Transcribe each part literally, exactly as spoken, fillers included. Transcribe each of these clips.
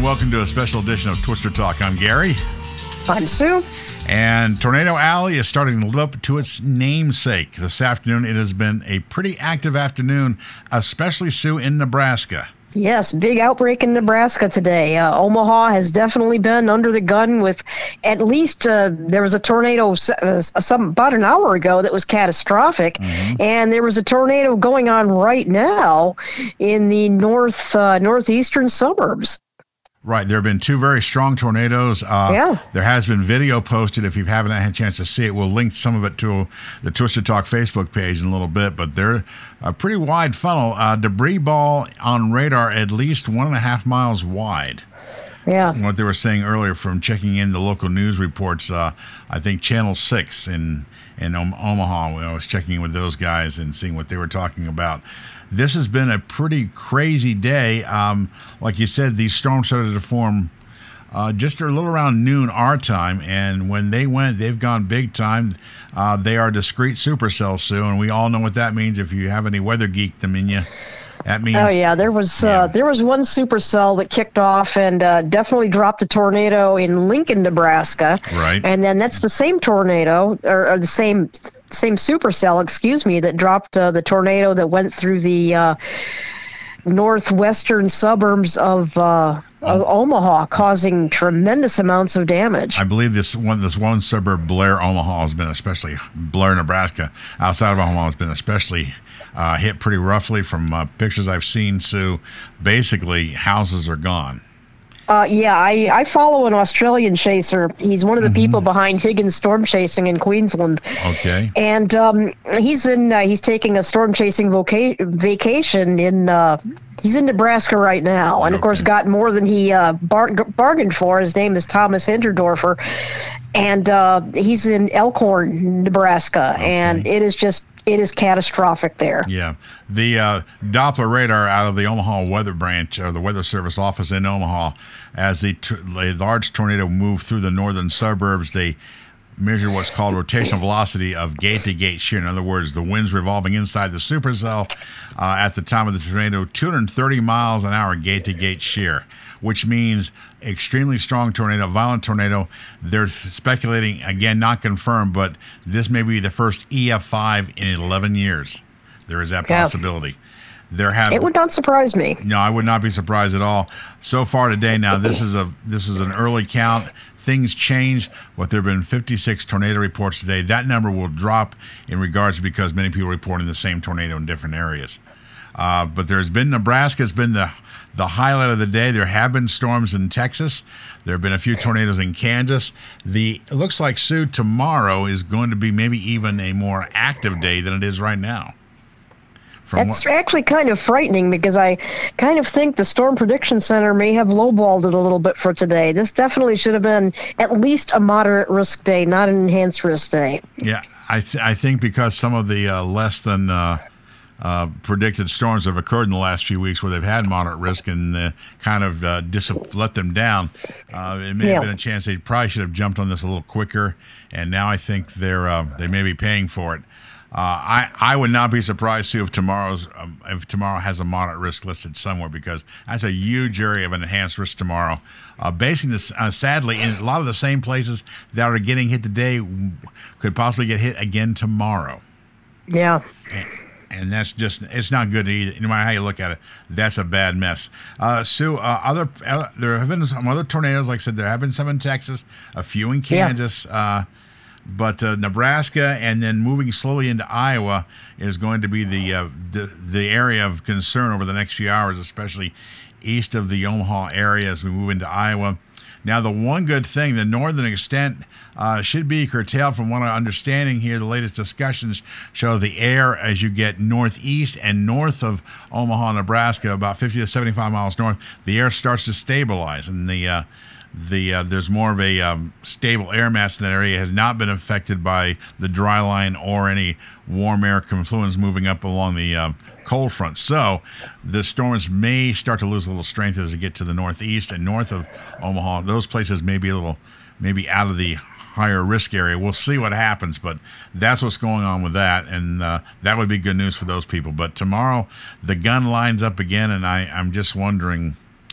welcome to a special edition of Twister Talk. I'm Gary. I'm Sue. And Tornado Alley is starting to live up to its namesake. This afternoon, it has been a pretty active afternoon, especially, Sue, in Nebraska. Yes, big outbreak in Nebraska today. Uh, Omaha has definitely been under the gun with at least uh, there was a tornado uh, some about an hour ago that was catastrophic, mm-hmm. and there was a tornado going on right now in the north uh, northeastern suburbs. Right. There have been two very strong tornadoes. Uh, yeah. There has been video posted. If you haven't had a chance to see it, we'll link some of it to the Twister Talk Facebook page in a little bit. But they're a pretty wide funnel. Uh, debris ball on radar at least one and a half miles wide. Yeah. What they were saying earlier from checking in the local news reports, uh, I think Channel six in, in Omaha, I was checking in with those guys and seeing what they were talking about. This has been a pretty crazy day. Um, like you said, these storms started to form uh, just a little around noon our time, and when they went, they've gone big time. Uh, they are discrete supercells, Sue, and we all know what that means. If you have any weather geekdom in you, that means. Oh yeah, there was yeah. Uh, there was one supercell that kicked off and uh, definitely dropped a tornado in Lincoln, Nebraska. Right. And then that's the same tornado, or, or the same. same supercell, excuse me, that dropped uh, the tornado that went through the uh, northwestern suburbs of, uh, of Omaha, causing tremendous amounts of damage. I believe this one this one suburb, Blair, Omaha, has been especially, Blair, Nebraska, outside of Omaha, has been especially uh, hit pretty roughly from uh, pictures I've seen, Sue. Basically, houses are gone. Uh, yeah, I, I follow an Australian chaser. He's one of the mm-hmm. people behind Higgins Storm Chasing in Queensland. Okay. And um, he's in. Uh, he's taking a storm chasing voca- vacation in. Uh, he's in Nebraska right now, and of course got more than he uh, bar- bargained for. His name is Thomas Hinterdorfer, and uh, he's in Elkhorn, Nebraska, okay. and it is just. It is catastrophic there. Yeah. The uh, Doppler radar out of the Omaha Weather Branch, or the Weather Service office in Omaha, as the, t- the large tornado moved through the northern suburbs, they measure what's called rotational velocity of gate-to-gate shear. In other words, the wind's revolving inside the supercell uh, at the time of the tornado, two hundred thirty miles an hour gate-to-gate shear, which means extremely strong tornado, violent tornado. They're speculating, again, not confirmed, but this may be the first E F five in eleven years. There is that possibility. Yeah. There have, it would not surprise me. No, I would not be surprised at all. So far today, now this is a this is an early count. Things change, but there have been fifty-six tornado reports today. That number will drop in regards because many people are reporting the same tornado in different areas. Uh, but there's been Nebraska has been the the highlight of the day. There have been storms in Texas. There have been a few tornadoes in Kansas. The it looks like, Sue, tomorrow is going to be maybe even a more active day than it is right now. From That's what, actually kind of frightening because I kind of think the Storm Prediction Center may have lowballed it a little bit for today. This definitely should have been at least a moderate risk day, not an enhanced risk day. Yeah, I th- I think because some of the uh, less than uh, uh, predicted storms have occurred in the last few weeks where they've had moderate risk and uh, kind of uh, dis- let them down, uh, it may yeah. have been a chance they probably should have jumped on this a little quicker, and now I think they're uh, they may be paying for it. Uh, I, I would not be surprised, Sue, if tomorrow's um, if tomorrow has a moderate risk listed somewhere because that's a huge area of an enhanced risk tomorrow. Uh, basing this, uh, sadly, in a lot of the same places that are getting hit today could possibly get hit again tomorrow. Yeah. And, and that's just, it's not good either. No matter how you look at it, that's a bad mess. Uh, Sue, uh, other uh, there have been some other tornadoes. Like I said, there have been some in Texas, a few in Kansas. Yeah. Uh, But uh, Nebraska and then moving slowly into Iowa is going to be the, uh, the the area of concern over the next few hours, especially east of the Omaha area as we move into Iowa. Now, the one good thing, the northern extent uh, should be curtailed from what I'm understanding here. The latest discussions show the air as you get northeast and north of Omaha, Nebraska, about fifty to seventy-five miles north, the air starts to stabilize and the uh, The uh, there's more of a um, stable air mass in that area. It has not been affected by the dry line or any warm air confluence moving up along the uh, cold front. So the storms may start to lose a little strength as they get to the northeast and north of Omaha. Those places may be a little, maybe out of the higher risk area. We'll see what happens, but that's what's going on with that, and uh, that would be good news for those people. But tomorrow the gun lines up again, and I, I'm just wondering.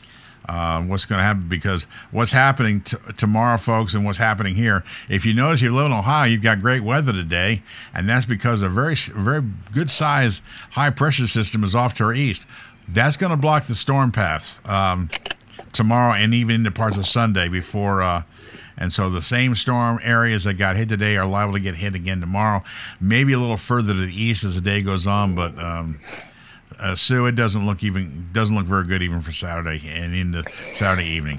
uh, what's going to happen, because what's happening t- tomorrow, folks, and what's happening here. If you notice, you live in Ohio, you've got great weather today, and that's because a very, very good size high pressure system is off to our east. That's going to block the storm paths um, tomorrow and even into parts of Sunday before. Uh, and so the same storm areas that got hit today are liable to get hit again tomorrow, maybe a little further to the east as the day goes on, but. Um, Uh, Sue, it doesn't look even doesn't look very good even for Saturday and into Saturday evening.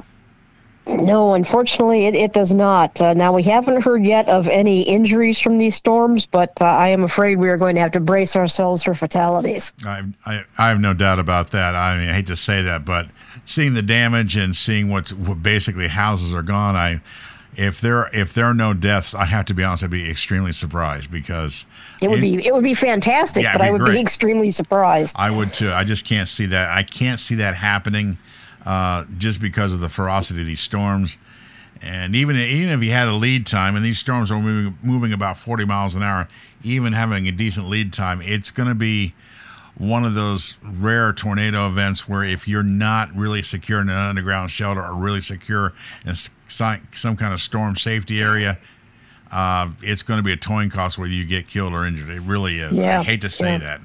No, unfortunately, it, it does not. Uh, now, we haven't heard yet of any injuries from these storms, but uh, I am afraid we are going to have to brace ourselves for fatalities. I, I I have no doubt about that. I mean, I hate to say that, but seeing the damage and seeing what's what basically houses are gone, I. If there if there are no deaths, I have to be honest, I'd be extremely surprised, because it would it, be it would be fantastic, yeah, but I would great. be extremely surprised. I would too. I just can't see that. I can't see that happening, uh, just because of the ferocity of these storms. And even even if you had a lead time, and these storms are moving moving about forty miles an hour, even having a decent lead time, it's going to be one of those rare tornado events where if you're not really secure in an underground shelter or really secure in some kind of storm safety area, uh, it's going to be a towing cost whether you get killed or injured. It really is. Yeah. I hate to say yeah. that.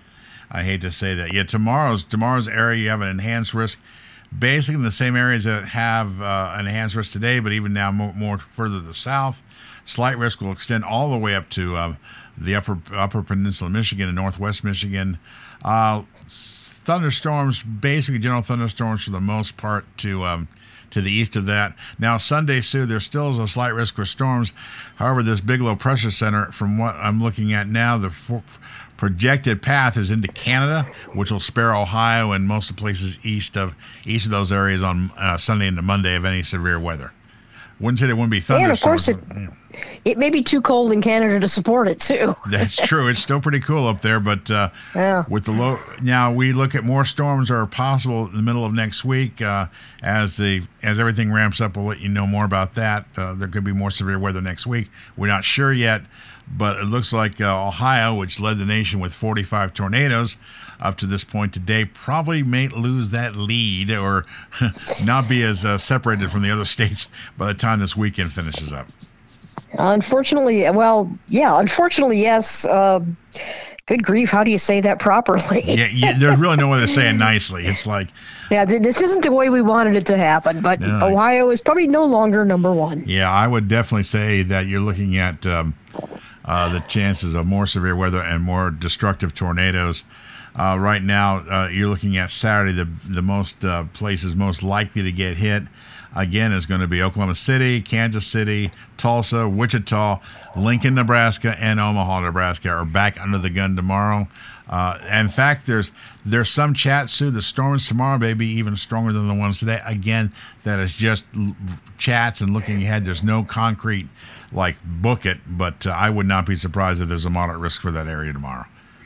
I hate to say that. Yeah, tomorrow's tomorrow's area, you have an enhanced risk, basically in the same areas that have uh, an enhanced risk today, but even now more, more further to the south. Slight risk will extend all the way up to uh, the upper upper peninsula of Michigan and northwest Michigan. Uh, thunderstorms, basically general thunderstorms for the most part to um, to the east of that. Now, Sunday, Sue, there still is a slight risk for storms. However, this big low pressure center, from what I'm looking at now, the for- projected path is into Canada, which will spare Ohio and most of the places east of each of those areas on uh, Sunday into Monday of any severe weather. Wouldn't say there wouldn't be thunderstorms. And of course, it, yeah. it may be too cold in Canada to support it too. That's true. It's still pretty cool up there, but uh, yeah. with the low, now we look at more storms are possible in the middle of next week uh, as the as everything ramps up. We'll let you know more about that. Uh, there could be more severe weather next week. We're not sure yet, but it looks like uh, Ohio, which led the nation with forty-five tornadoes up to this point today, probably may lose that lead or not be as uh, separated from the other states by the time this weekend finishes up. Unfortunately, well, yeah, unfortunately, yes. Uh, good grief, how do you say that properly? yeah, yeah, there's really no way to say it nicely. It's like... Yeah, th- this isn't the way we wanted it to happen, but no, Ohio is probably no longer number one. Yeah, I would definitely say that you're looking at um, uh, the chances of more severe weather and more destructive tornadoes. Uh, right now, uh, you're looking at Saturday, the the most uh, places most likely to get hit, again, is going to be Oklahoma City, Kansas City, Tulsa, Wichita, Lincoln, Nebraska, and Omaha, Nebraska are back under the gun tomorrow. Uh, in fact, there's there's some chat, Sue, the storms tomorrow may be even stronger than the ones today. Again, that is just l- chats and looking ahead. There's no concrete, like, book it, but uh, I would not be surprised if there's a moderate risk for that area tomorrow.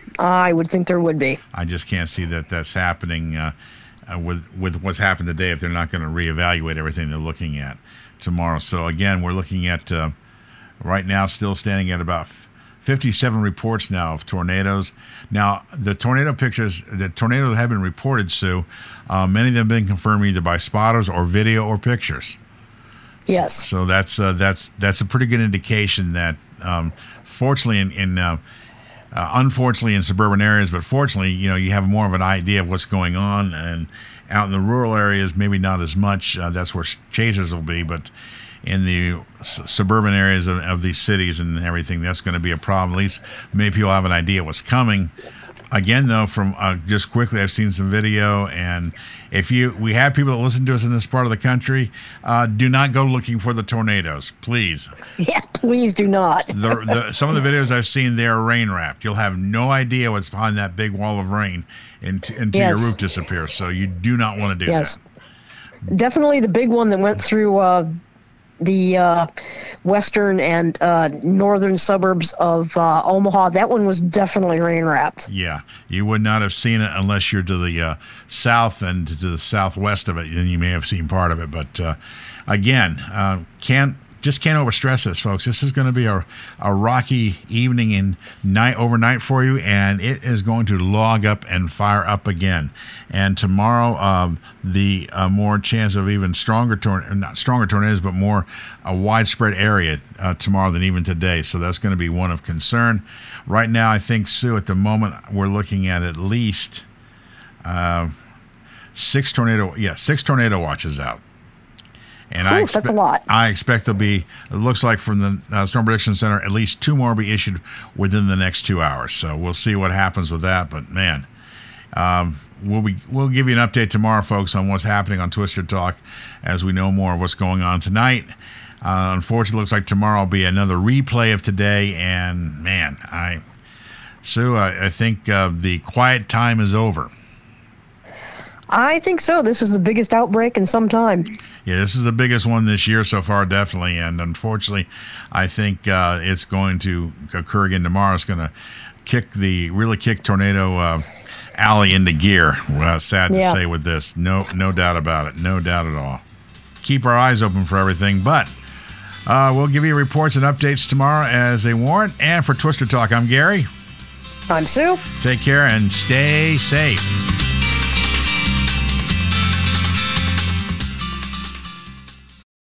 I would think there would be. I just can't see that that's happening uh, uh, with with what's happened today if they're not going to reevaluate everything they're looking at tomorrow. So, again, we're looking at, uh, right now, still standing at about fifty-seven reports now of tornadoes. Now, the tornado pictures, the tornadoes have been reported, Sue. Uh, many of them have been confirmed either by spotters or video or pictures. Yes. So, so that's uh, that's that's a pretty good indication that, um, fortunately, in, in uh, Uh, unfortunately in suburban areas, but fortunately, you know, you have more of an idea of what's going on, and out in the rural areas, maybe not as much. Uh, that's where chasers will be, but in the s- suburban areas of, of these cities and everything, that's going to be a problem. At least many people have an idea what's coming. Again, though, from uh, just quickly, I've seen some video, and if you, we have people that listen to us in this part of the country, uh, do not go looking for the tornadoes, please. Yeah, please do not. the, the, some of the videos I've seen, they're rain wrapped. You'll have no idea what's behind that big wall of rain until, until yes. your roof disappears. So you do not want to do yes. that. Definitely the big one that went through uh, the uh, western and uh, northern suburbs of uh, Omaha. That one was definitely rain wrapped. Yeah, you would not have seen it unless you're to the uh, south and to the southwest of it. Then you may have seen part of it. But uh, again, uh, can't just can't overstress this, folks. This is going to be a, a rocky evening and night overnight for you, and it is going to log up and fire up again. And tomorrow, um, the uh, more chance of even stronger torn not stronger tornadoes, but more a widespread area uh, tomorrow than even today. So that's going to be one of concern. Right now, I think, Sue, at the moment, we're looking at at least uh, six tornado, yeah, six tornado watches out. And Ooh, I expect, that's a lot. I expect there'll be, it looks like from the uh, Storm Prediction Center, at least two more will be issued within the next two hours. So we'll see what happens with that. But man, um, we'll be we'll give you an update tomorrow, folks, on what's happening on Twister Talk as we know more of what's going on tonight. Uh, unfortunately, it looks like tomorrow will be another replay of today. And man, I, Sue, I, I think uh, the quiet time is over. I think so. This is the biggest outbreak in some time. Yeah, this is the biggest one this year so far, definitely. And unfortunately, I think uh, it's going to occur again tomorrow. It's going to kick the really kick Tornado uh, Alley into gear. Well, sad to Yeah. say with this. No, no doubt about it. No doubt at all. Keep our eyes open for everything, but uh, we'll give you reports and updates tomorrow as they warrant. And for Twister Talk, I'm Gary. I'm Sue. Take care and stay safe.